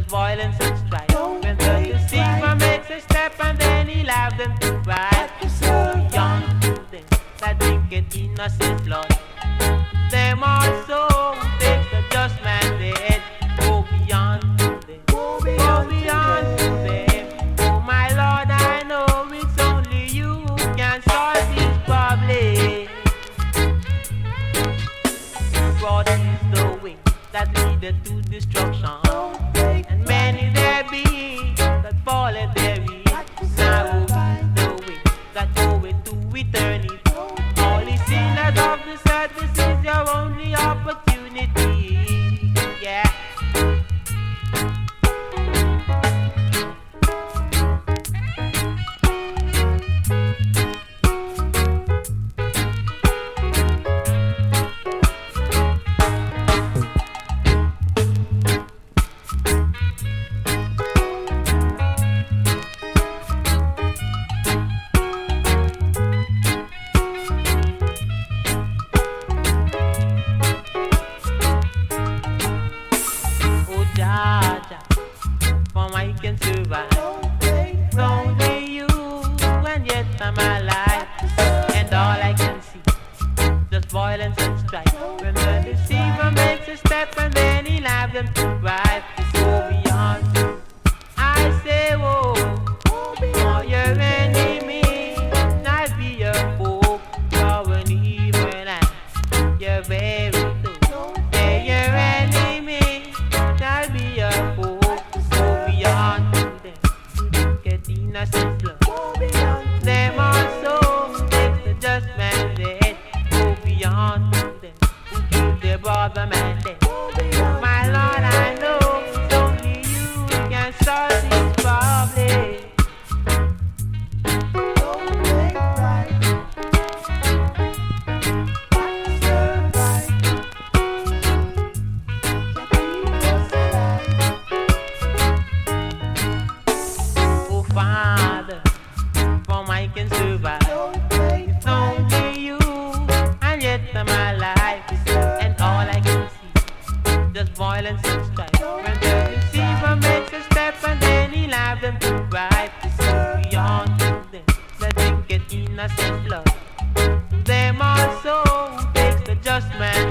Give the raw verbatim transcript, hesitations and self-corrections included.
just violence and strife. When the deceiver makes a step and then he'll have them to fight. Go beyond to them that wicked innocent blood. Them also takes the just man dead. Go beyond to them. Go beyond to them. Oh my Lord, I know it's only you who can solve this problem. God is the way that leadeth to destruction, and many there be that falleth therein. Now is the way that goeth to eternity. All the sinners of the earth, this is your only opportunity. Yeah. Them also takes the just man